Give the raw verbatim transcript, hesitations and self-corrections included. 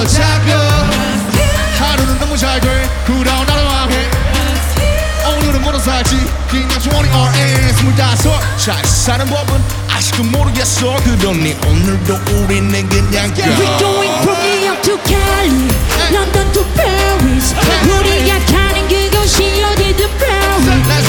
자꾸 하루는 너무 잘돼 그러운 나를 왕해 오늘은 뭐로 살지 그냥 이십 알 스물다섯 잘 사는 법은 아직도 모르겠어 그러니 오늘도 우리는 그냥 go Yeah, we're going from New York to Cali, London to Paris. 우리가 가는 그곳이 어디든 Paris.